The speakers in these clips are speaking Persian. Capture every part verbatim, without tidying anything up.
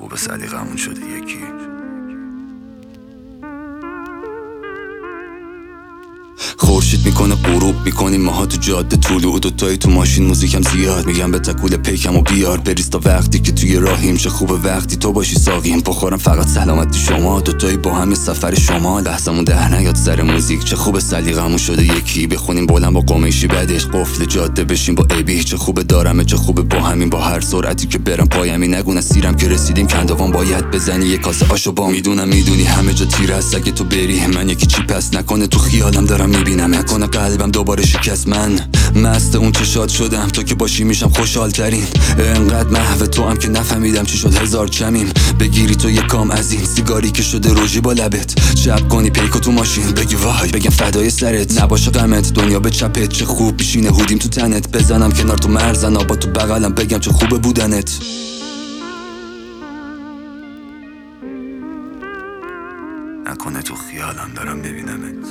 خوب سلیقمون شده یکی. خورشید میکنه غروب میکنیم ماها تو جاده طلوع، دوتایی تو ماشین موزیکم زیاد میگم به تکول پیکم و بیار بریز تا وقتی که توی راهیم. چه خوبه وقتی تو باشی ساقیم، بخورم فقط سلامتی شما، دوتایی با هم سفر شما، لحظمون در نیاد سر موزیک. چه خوبه سلیقمون شده یکی، بخونیم بلند با قمیشی بعدش قفل جاده بشیم با ابی. چه خوبه دارمه چه خوبه با همین، با هر سرعتی که برم پایمی نگونه سیرم که رسیدیم کندوان باید بزنی یک کاسه آشو با. میدونم میدونی همه جا تیر هست اگه تو بری، من یکی چی پس نکنه تو خیالم دارم میبینم، نکنه قلبم دوباره شکست. من مست اون چشات شدم تو که باشی میشم خوشحال ترین، انقدر محو تو هم که نفهمیدم چی شد هزار چمیم. بگیری تو یک کام از این سیگاری که شده روژی با لبت، شب کنی پیکو تو ماشین بگی وای بگم فدای سرت، نباشه غمت دنیا به چپت. چه خوب پیشینه هودیم تو تنت، بزنم کنار تو مرزن آبا تو بغلم بگم چه خوبه بودنت. نکنه تو خیالم دارم ببینمت.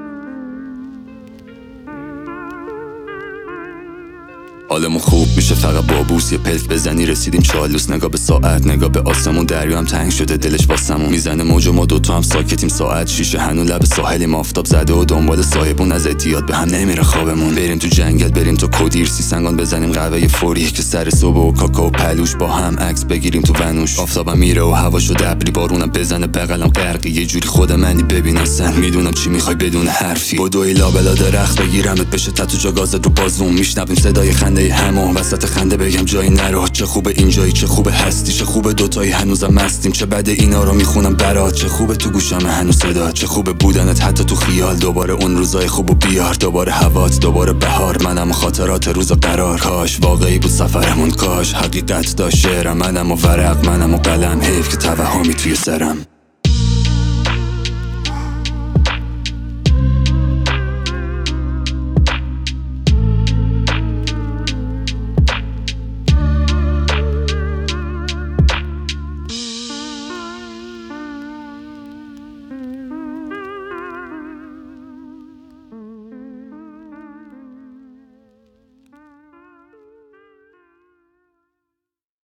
حالمون خوب میشه فقط با بوس یه پلک بزنی رسیدیم چالوس، نگاه به ساعت نگاه به آسمون، دریا هم تنگ شده دلش واسمون میزنه موج و ما دوتا هم ساکتیم. ساعت شیشه هنو لب ساحلیم، آفتاب زده و دنبال صاحبون، از اعتیاد به هم نمیره خوابمون. بریم تو جنگل بریم تو کدیر سی سنگان بزنیم قهوه فوری که سر صبح و کاکائو پلوش با هم عکس بگیریم تو ونوش. آفتابم میره و هواشو دبری بارونم بزنه بغلم غرقی، یه جوری خود منی ببین اصلا میدونم چی میخوای بدون حرفی. بدوی لابلا درخت بگیرمت بشه تتو جا گازت رو بازوم، میشنویم صدای خنده همون وسط خنده بگم جایی نرو. چه خوبه اینجایی چه خوبه هستی، چه خوبه دوتایی هنوزم مستیم، چه بده اینا رو میخونم برات، چه خوبه تو گوشم هنوز صدا، چه خوبه بودنت حتی تو خیال. دوباره اون روزای خوبو بیار، دوباره هوات دوباره بهار، منم و خاطرات روز قرار. کاش واقعی بود سفرمون، کاش حقیقت داشت شعرم، منم و ورق منم و قلم، حیف که توهمی توی سرم.